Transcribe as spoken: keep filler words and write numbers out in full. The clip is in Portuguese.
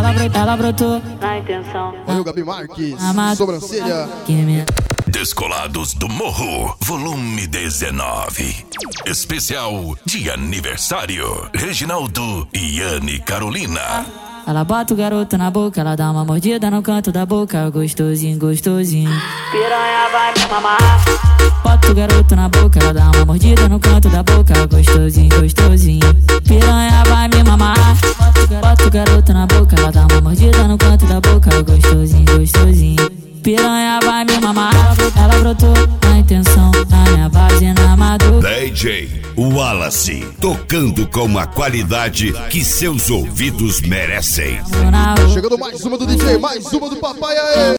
ela brotou, ela brotou na intenção. Olha o Gabi Marques, sobrancelha. Descolados do Morro, volume dezenove. Especial de aniversário. Reginaldo e Anne Carolina. Ela bota o garoto na boca, ela dá uma mordida no canto da boca. Gostosinho, gostosinho. Piranha vai me mamar. Bota o garoto na boca, ela dá uma mordida no canto da boca. Gostosinho, gostosinho. Piranha vai me mamar. Bota o garoto na boca, ela dá uma mordida no canto da boca. Gostosinho, gostosinho. Piranha vai me mamar. Ela brotou na intenção, na minha base na madrugada. D J Wallace, tocando com a qualidade que seus ouvidos merecem. Chegando mais uma do D J, mais uma do papai, aê!